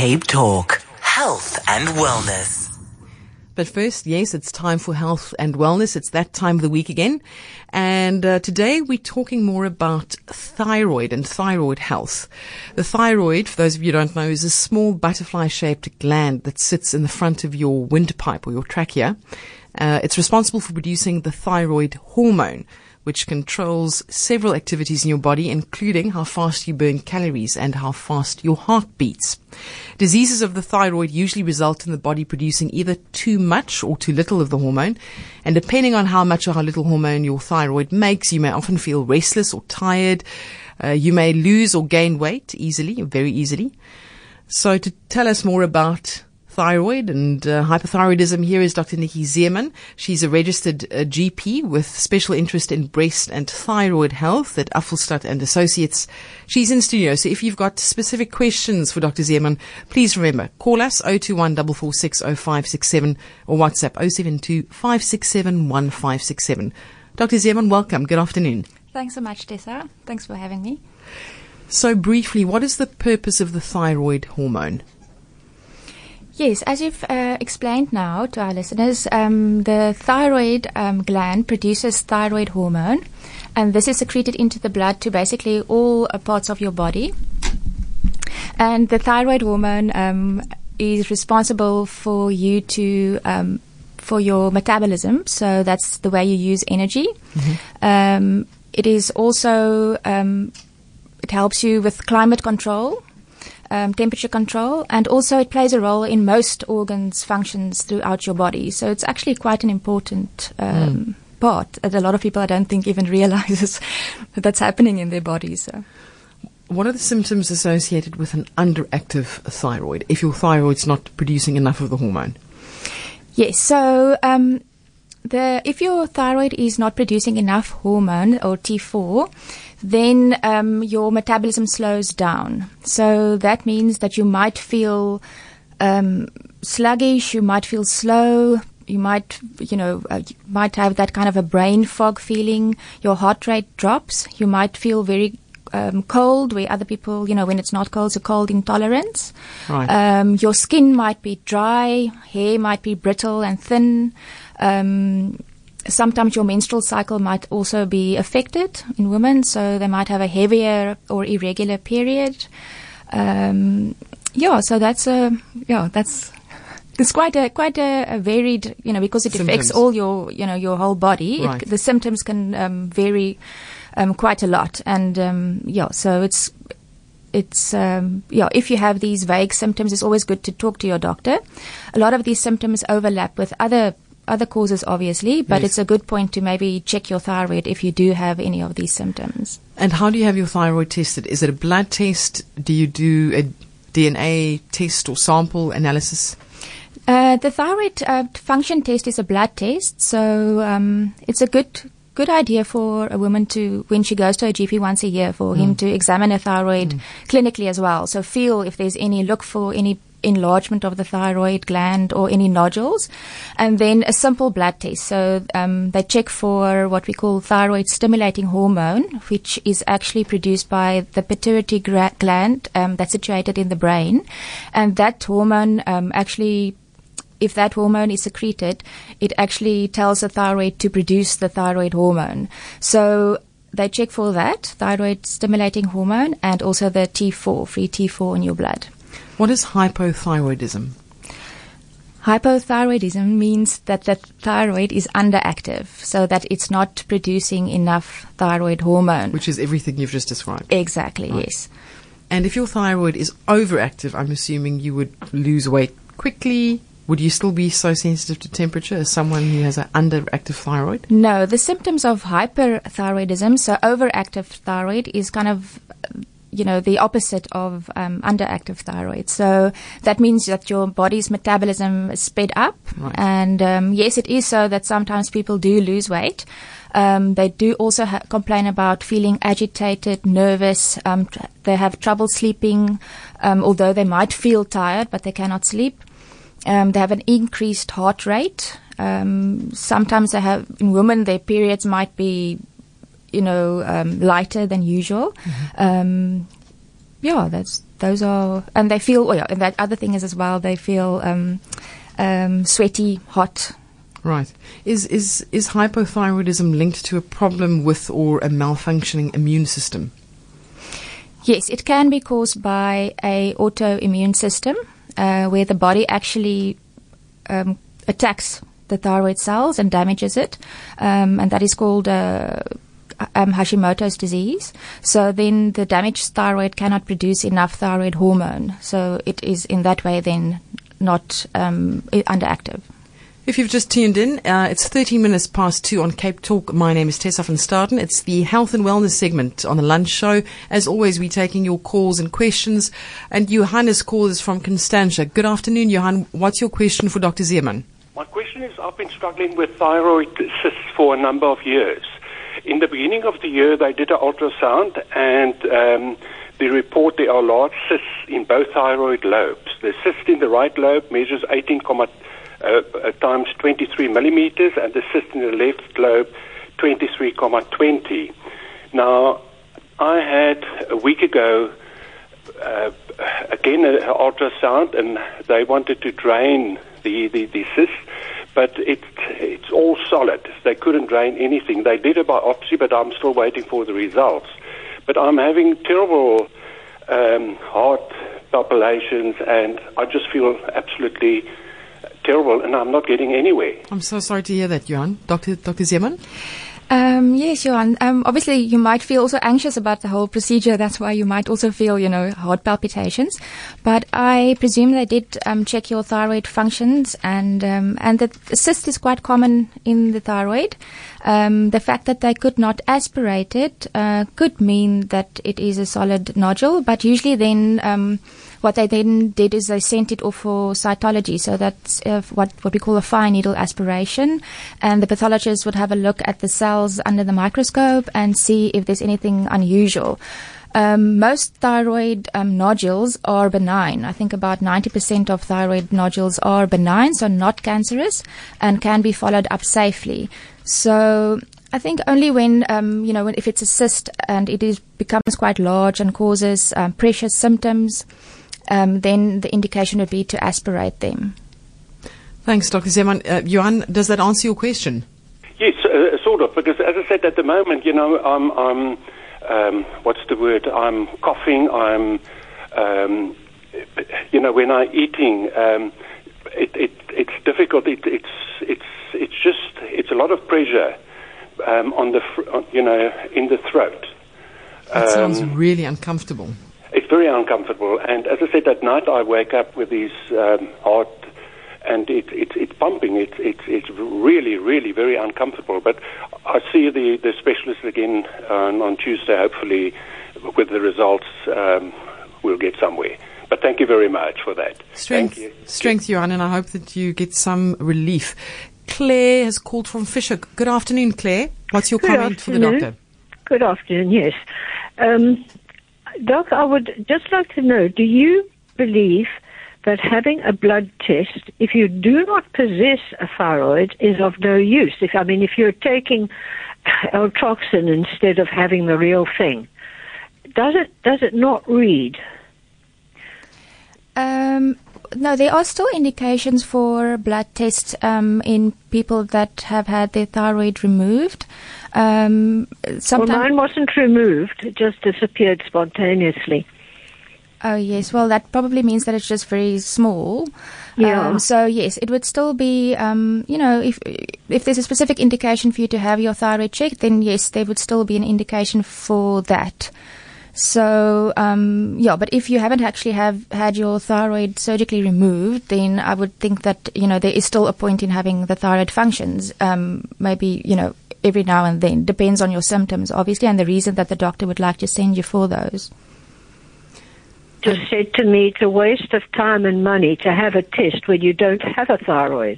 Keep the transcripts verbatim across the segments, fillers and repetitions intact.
Cape Talk, health and wellness. But first, yes, it's time for health and wellness. It's that time of the week again. And uh, today we're talking more about thyroid and thyroid health. The thyroid, for those of you who don't know, is a small butterfly-shaped gland that sits in the front of your windpipe or your trachea. Uh, it's responsible for producing the thyroid hormone, which controls several activities in your body, including how fast you burn calories and how fast your heart beats. Diseases of the thyroid usually result in the body producing either too much or too little of the hormone. And depending on how much or how little hormone your thyroid makes, you may often feel restless or tired. Uh, you may lose or gain weight easily, very easily. So to tell us more about thyroid and uh, hypothyroidism, here is Doctor Nikki Zeeman. She's a registered uh, G P with special interest in breast and thyroid health at Affelstadt and Associates. She's in studio, so if you've got specific questions for Doctor Zeeman, please remember, call us zero two one four four six zero five six seven or WhatsApp zero seven two five six seven one five six seven. Doctor Zeeman, welcome. Good afternoon. Thanks so much, Tessa. Thanks for having me. So briefly, what is the purpose of the thyroid hormone? Yes, as you've uh, explained now to our listeners, um, the thyroid um, gland produces thyroid hormone, and this is secreted into the blood to basically all uh, parts of your body. And the thyroid hormone um, is responsible for you to um, for your metabolism, so that's the way you use energy. Mm-hmm. Um, it is also um, it helps you with climate control. Um, temperature control, and also it plays a role in most organs' functions throughout your body. So it's actually quite an important um, mm. part that a lot of people, I don't think, even realizes that that's happening in their bodies. So. What are the symptoms associated with an underactive thyroid if your thyroid's not producing enough of the hormone? Yes, so um, the if your thyroid is not producing enough hormone, or T four, then um, your metabolism slows down. So that means that you might feel um, sluggish, you might feel slow, you might, you know, uh, you might have that kind of a brain fog feeling. Your heart rate drops. You might feel very um, cold, where other people, you know, when it's not cold, it's a cold intolerance. Right. Um, your skin might be dry, hair might be brittle and thin. Um, Sometimes your menstrual cycle might also be affected in women, so they might have a heavier or irregular period. Um, yeah, so that's a yeah, that's it's quite a quite a, a varied, you know, because it symptoms. affects all your you know your whole body. Right. It, the symptoms can um, vary um, quite a lot, and um, yeah, so it's. It's, um, yeah, if you have these vague symptoms, it's always good to talk to your doctor. A lot of these symptoms overlap with other other causes, obviously, but yes. It's a good point to maybe check your thyroid if you do have any of these symptoms. And how do you have your thyroid tested? Is it a blood test? Do you do a D N A test or sample analysis? Uh, the thyroid uh, function test is a blood test, so um, it's a good good idea for a woman to, when she goes to a G P once a year, for mm. him to examine her thyroid mm. clinically as well. So feel if there's any, look for any enlargement of the thyroid gland or any nodules, and then a simple blood test. So um, they check for what we call thyroid stimulating hormone, which is actually produced by the pituitary gra- gland um, that's situated in the brain, and that hormone um, actually, if that hormone is secreted, it actually tells the thyroid to produce the thyroid hormone. So they check for that, thyroid stimulating hormone, and also the T four, free T four in your blood. What is hypothyroidism? Hypothyroidism means that the thyroid is underactive, so that it's not producing enough thyroid hormone. Which is everything you've just described. Exactly, right. Yes. And if your thyroid is overactive, I'm assuming you would lose weight quickly. Would you still be so sensitive to temperature as someone who has an underactive thyroid? No, the symptoms of hyperthyroidism, so overactive thyroid, is kind of, you know, the opposite of um, underactive thyroid. So that means that your body's metabolism is sped up. Right. And um, yes, it is so that sometimes people do lose weight. Um, they do also ha- complain about feeling agitated, nervous. Um, tr- they have trouble sleeping, um, although they might feel tired, but they cannot sleep. Um, they have an increased heart rate. Um, sometimes they have, in women, their periods might be, you know, um, lighter than usual. Mm-hmm. Um, yeah, that's those are, and they feel, oh yeah, and that other thing is as well, they feel um, um, sweaty, hot. Right. Is, is, is hypothyroidism linked to a problem with or a malfunctioning immune system? Yes, it can be caused by a autoimmune system uh, where the body actually um, attacks the thyroid cells and damages it, um, and that is called uh, um, Hashimoto's disease. So then the damaged thyroid cannot produce enough thyroid hormone, so it is in that way then not um, underactive. If you've just tuned in, uh, it's thirty minutes past two on Cape Talk. My name is Tessa van Staden. It's the health and wellness segment on the lunch show. As always, we're taking your calls and questions. And Johannes calls from Constantia. Good afternoon, Johan. What's your question for Doctor Zeeman? My question is, I've been struggling with thyroid cysts for a number of years. In the beginning of the year, they did an ultrasound, and um, they report there are large cysts in both thyroid lobes. The cyst in the right lobe measures eighteen Uh, uh, times twenty-three millimeters, and the cyst in the left lobe twenty-three twenty. Now, I had a week ago uh, again an ultrasound, and they wanted to drain the, the, the cyst, but it, it's all solid. They couldn't drain anything. They did a biopsy, but I'm still waiting for the results. But I'm having terrible um, heart palpitations, and I just feel absolutely terrible, and I'm not getting anywhere. I'm so sorry to hear that, Johan. Doctor Doctor Zeeman? Um, yes, Johan. Um, obviously, you might feel also anxious about the whole procedure. That's why you might also feel, you know, heart palpitations. But I presume they did um, check your thyroid functions, and um, and the cyst is quite common in the thyroid. Um, the fact that they could not aspirate it uh, could mean that it is a solid nodule, but usually then um, what they then did is they sent it off for cytology, so that's uh, what, what we call a fine needle aspiration, and the pathologist would have a look at the cells under the microscope and see if there's anything unusual. Um, most thyroid um, nodules are benign. I think about ninety percent of thyroid nodules are benign, so not cancerous, and can be followed up safely. So I think only when, um, you know, when, if it's a cyst and it is becomes quite large and causes um, pressure symptoms, um, then the indication would be to aspirate them. Thanks, Doctor Zeeman. Uh, Johan, does that answer your question? Yes, uh, sort of, because as I said, at the moment, you know, I'm, I'm um, what's the word? I'm coughing. I'm, um, you know, when I'm eating, um, it, it, it's difficult. It, it's, it's, it's just, it's a lot of pressure um, on the, fr- on, you know, in the throat. That um, sounds really uncomfortable. It's very uncomfortable, and as I said, at night I wake up with these um, heart, and it, it, it's pumping. It's it's it's really really very uncomfortable. But I see the, the specialist again on, on Tuesday. Hopefully, with the results, um, we'll get somewhere. But thank you very much for that. Strength, thank you. strength, Johan, and I hope that you get some relief. Claire has called from Fisher. Good afternoon, Claire. What's your Good comment afternoon. for the doctor? Good afternoon, yes. Um, Doc, I would just like to know, do you believe that having a blood test, if you do not possess a thyroid, is of no use? If I mean, if you're taking L-Toxin instead of having the real thing, does it does it not read? Um, no, there are still indications for blood tests um, in people that have had their thyroid removed. Um, well, mine wasn't removed; it just disappeared spontaneously. Oh yes, well that probably means that it's just very small. Yeah. Um, so yes, it would still be, um, you know, if if there's a specific indication for you to have your thyroid checked, then yes, there would still be an indication for that. So um, yeah, but if you haven't actually have had your thyroid surgically removed, then I would think that, you know, there is still a point in having the thyroid functions. Um, maybe, you know, every now and then, depends on your symptoms, obviously, and the reason that the doctor would like to send you for those. Just said to me, it's a waste of time and money to have a test when you don't have a thyroid.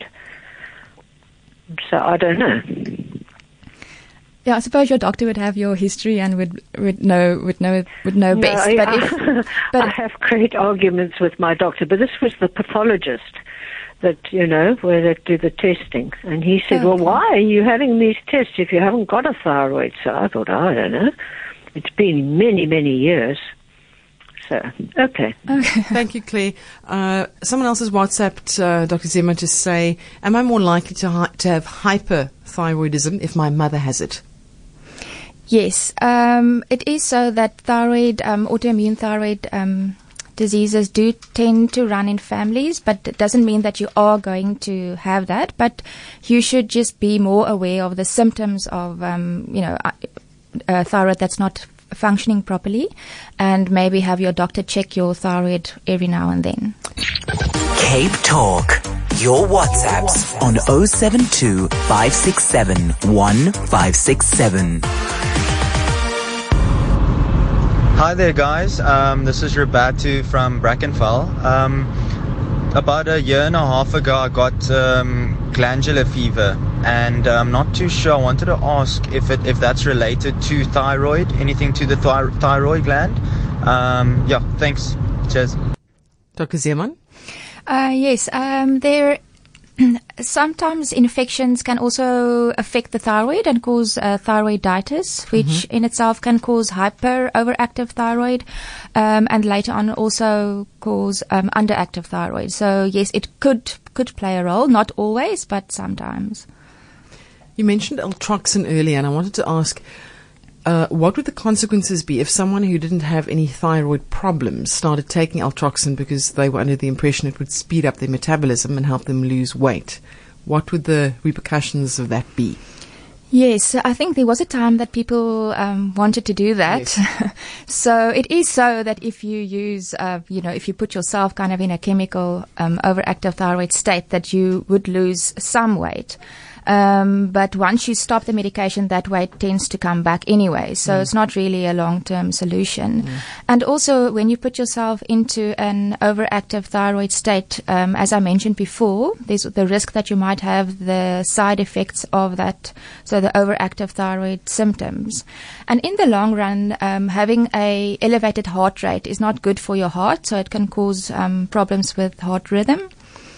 So I don't know. Yeah, I suppose your doctor would have your history and would would know would know would know No, best. I, but I, if, but I have great arguments with my doctor, but this was the pathologist that, you know, where they do the testing, and he said, Oh, "Well, okay. why are you having these tests if you haven't got a thyroid?" So I thought, I don't know. It's been many, many years. So, okay. Okay. Thank you, Claire. Uh, someone else has WhatsApped uh, Doctor Zema to say, am I more likely to, hi- to have hyperthyroidism if my mother has it? Yes, um, it is so that thyroid, um, autoimmune thyroid um, diseases do tend to run in families, but it doesn't mean that you are going to have that. But you should just be more aware of the symptoms of, um, you know, uh, uh, thyroid that's not functioning properly, and maybe have your doctor check your thyroid every now and then. Cape Talk. Your WhatsApps on oh seven two, five six seven, one five six seven. Hi there, guys. Um, this is Rabatu from Brackenfell. Um, about a year and a half ago, I got um, glandular fever, and I'm not too sure. I wanted to ask if it if that's related to thyroid, anything to the thy- thyroid gland. Um, yeah, thanks. Cheers. Doctor Zeman? Uh, yes, um, there. Sometimes infections can also affect the thyroid and cause uh, thyroiditis, which mm-hmm. in itself can cause hyper overactive thyroid, um, and later on also cause um, underactive thyroid. So yes, it could could play a role, not always, but sometimes. You mentioned Altroxin earlier, and I wanted to ask, Uh, what would the consequences be if someone who didn't have any thyroid problems started taking Altroxin because they were under the impression it would speed up their metabolism and help them lose weight? What would the repercussions of that be? Yes, I think there was a time that people um, wanted to do that. Yes. So it is so that if you use, uh, you know, if you put yourself kind of in a chemical um, overactive thyroid state, that you would lose some weight. Um, but once you stop the medication, that weight tends to come back anyway. So mm. it's not really a long-term solution. Mm. And also, when you put yourself into an overactive thyroid state, um, as I mentioned before, there's the risk that you might have the side effects of that, so the overactive thyroid symptoms. And in the long run, um, having a elevated heart rate is not good for your heart, so it can cause um, problems with heart rhythm.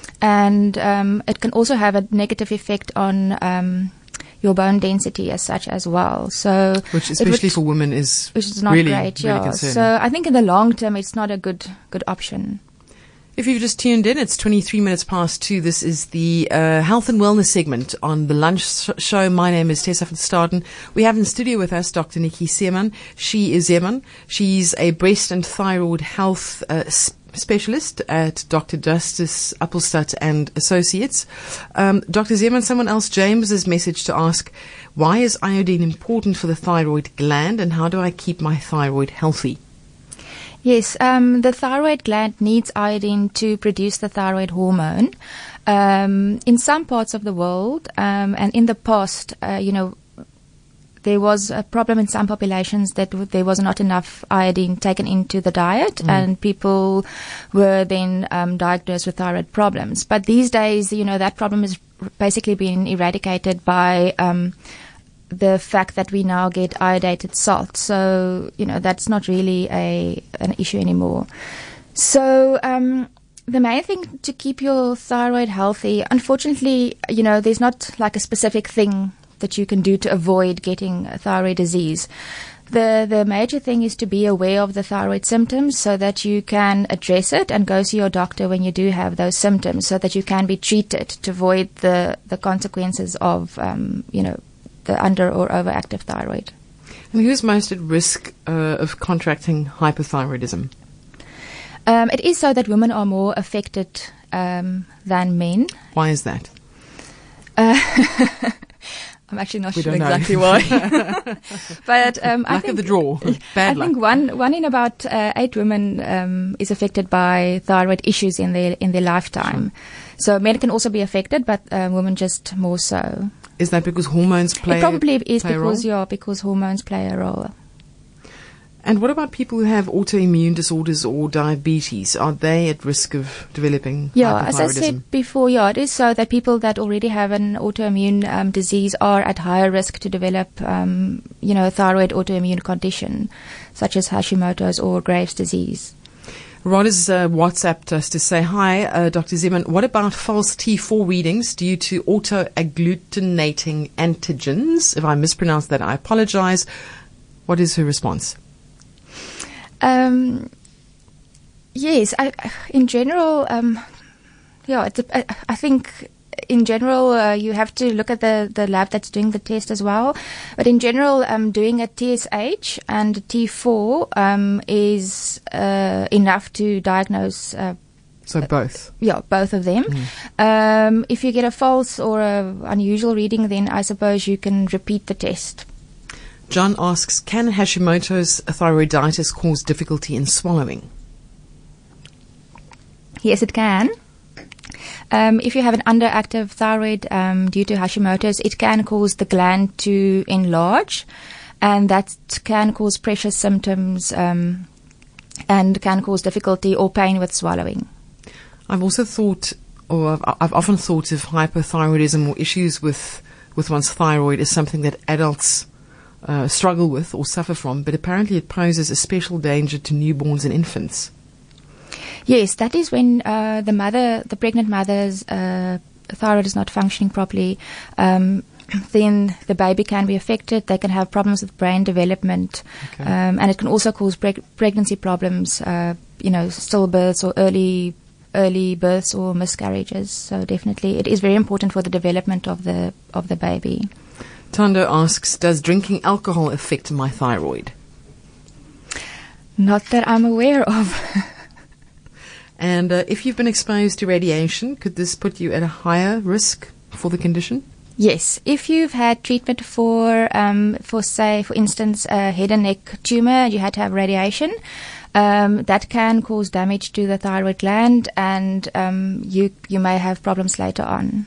And um, it can also have a negative effect on um, your bone density as such as well. So, which especially would, for women is which is not really, great. really Yeah. concerning. So I think in the long term, it's not a good good option. If you've just tuned in, it's twenty-three minutes past two. This is the uh, health and wellness segment on the lunch show. My name is Tessa van Staden. We have in studio with us Doctor Nikki Zeman. She is Zeman. She's a breast and thyroid health uh, specialist at Doctor Justice Appelstadt and Associates. Um, Doctor Zeman, someone else, James, has messaged to ask, why is iodine important for the thyroid gland, and how do I keep my thyroid healthy? Yes, um, the thyroid gland needs iodine to produce the thyroid hormone. Um, in some parts of the world, um, and in the past, uh, you know, there was a problem in some populations that w- there was not enough iodine taken into the diet, mm. and people were then um, diagnosed with thyroid problems. But these days, you know, that problem is basically being eradicated by um, the fact that we now get iodinated salt. So, you know, that's not really a an issue anymore. So, um, the main thing to keep your thyroid healthy, unfortunately, you know, there's not like a specific thing that you can do to avoid getting thyroid disease. The the major thing is to be aware of the thyroid symptoms so that you can address it and go see your doctor when you do have those symptoms, so that you can be treated to avoid the, the consequences of, um, you know, the under or overactive thyroid. And who's most at risk uh, of contracting hypothyroidism? Um, it is so that women are more affected um, than men. Why is that? Uh, I'm actually not we sure don't exactly know. why. But um, I luck think of the draw. Bad I luck. think one one in about uh, eight women um, is affected by thyroid issues in their in their lifetime. Sure. So men can also be affected, but uh, women just more so. Is that because hormones play? It probably is play because a role? yeah, because hormones play a role. And what about people who have autoimmune disorders or diabetes? Are they at risk of developing Yeah, as I hypothyroidism? said before, yeah, it is so that people that already have an autoimmune um, disease are at higher risk to develop, um, you know, a thyroid autoimmune condition, such as Hashimoto's or Graves' disease. Rod has uh, WhatsApped us to say, hi, uh, Doctor Zeman, what about false T four readings due to auto-agglutinating antigens? If I mispronounced that, I apologize. What is her response? Um, Yes, I, in general, um, yeah, it's a, I, I think in general uh, you have to look at the, the lab that's doing the test as well. But in general, um, doing a T S H and a T four um, is uh, enough to diagnose. Uh, So both. Yeah, both of them. Mm. Um, if you get a false or a unusual reading, then I suppose you can repeat the test. John asks, can Hashimoto's thyroiditis cause difficulty in swallowing? Yes, it can. Um, if you have an underactive thyroid um, due to Hashimoto's, it can cause the gland to enlarge, and that can cause pressure symptoms um, and can cause difficulty or pain with swallowing. I've also thought, or I've, I've often thought of hypothyroidism or issues with, with one's thyroid as something that adults uh, struggle with or suffer from, but apparently it poses a special danger to newborns and infants. Yes, that is when uh, the mother, the pregnant mother's uh, thyroid is not functioning properly. Um, then the baby can be affected. They can have problems with brain development, okay. um, and it can also cause preg- pregnancy problems. Uh, you know, stillbirths or early early births or miscarriages. So definitely, it is very important for the development of the of the baby. Tando asks, does drinking alcohol affect my thyroid? Not that I'm aware of. And uh, if you've been exposed to radiation, could this put you at a higher risk for the condition? Yes. If you've had treatment for, um, for say, for instance, a head and neck tumor, you had to have radiation, um, that can cause damage to the thyroid gland, and um, you you may have problems later on.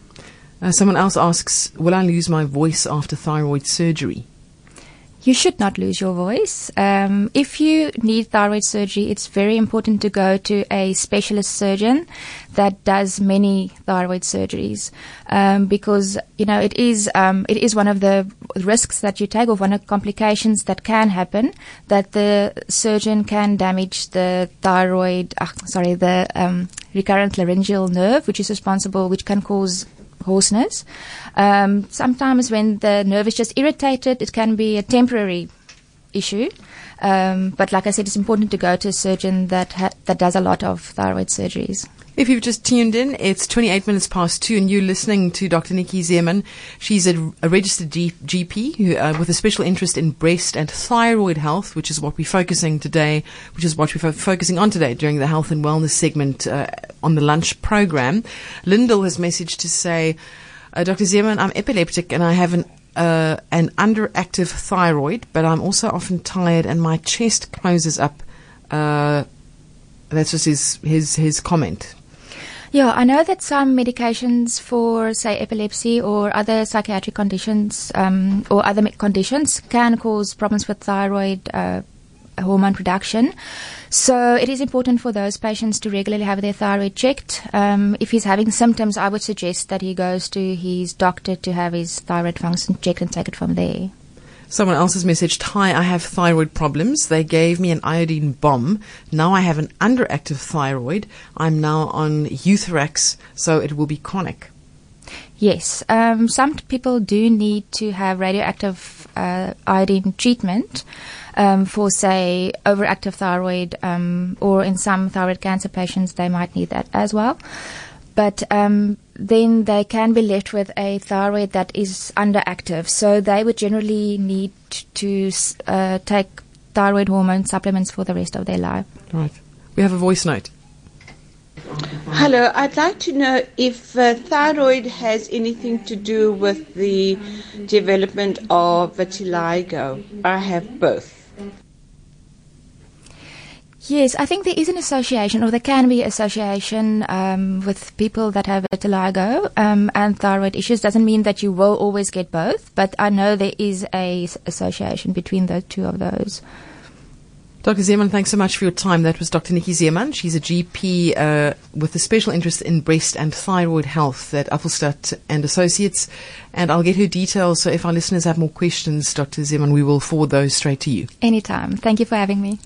Uh, someone else asks, will I lose my voice after thyroid surgery? You should not lose your voice. Um, if you need thyroid surgery, it's very important to go to a specialist surgeon that does many thyroid surgeries, um, because you know it is um, it is one of the risks that you take, or one of the complications that can happen, that the surgeon can damage the thyroid. Uh, sorry, the um, recurrent laryngeal nerve, which is responsible, which can cause hoarseness. Um, sometimes when the nerve is just irritated, it can be a temporary issue. Um, but like I said, it's important to go to a surgeon that ha- that does a lot of thyroid surgeries. If you've just tuned in, it's twenty-eight minutes past two, and you're listening to Doctor Nikki Zeeman. She's a, a registered G- GP who, uh, with a special interest in breast and thyroid health, which is what we're focusing today, which is what we're fo- focusing on today during the health and wellness segment uh, on the lunch program. Lyndall has messaged to say, uh, Doctor Zeeman, I'm epileptic and I have an uh, an underactive thyroid, but I'm also often tired and my chest closes up. Uh, that's just his his his comment. Yeah, I know that some medications for, say, epilepsy or other psychiatric conditions um, or other me- conditions can cause problems with thyroid uh, hormone production. So it is important for those patients to regularly have their thyroid checked. Um, if he's having symptoms, I would suggest that he goes to his doctor to have his thyroid function checked and take it from there. Someone else has messaged, hi, I have thyroid problems. They gave me an iodine bomb. Now I have an underactive thyroid. I'm now on Euthrax, so it will be chronic. Yes. Um, some people do need to have radioactive uh, iodine treatment um, for, say, overactive thyroid, um, or in some thyroid cancer patients, they might need that as well. But um, then they can be left with a thyroid that is underactive. So they would generally need to uh, take thyroid hormone supplements for the rest of their life. Right. We have a voice note. Hello, I'd like to know if uh, thyroid has anything to do with the development of vitiligo. I have both. Yes, I think there is an association, or there can be association um, with people that have vitiligo um, and thyroid issues. Doesn't mean that you will always get both, but I know there is a s- association between the two of those. Doctor Zeeman, thanks so much for your time. That was Doctor Nikki Zeeman. She's a G P uh, with a special interest in breast and thyroid health at Afflestadt and Associates. And I'll get her details, so if our listeners have more questions, Doctor Zeeman, we will forward those straight to you. Anytime. Thank you for having me.